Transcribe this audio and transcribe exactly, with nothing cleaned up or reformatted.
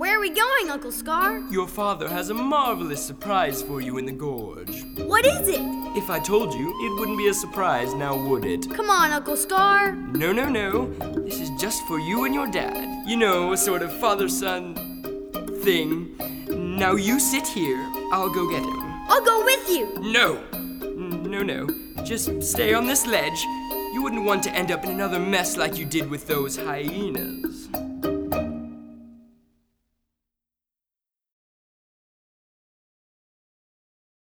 Where are we going, Uncle Scar? Your father has a marvelous surprise for you in the gorge. What is it? If I told you, it wouldn't be a surprise, now would it? Come on, Uncle Scar. No, no, no. This is just for you and your dad. You know, a sort of father-son thing. Now you sit here. I'll go get him. I'll go with you. No. No, no. Just stay on this ledge. You wouldn't want to end up in another mess like you did with those hyenas.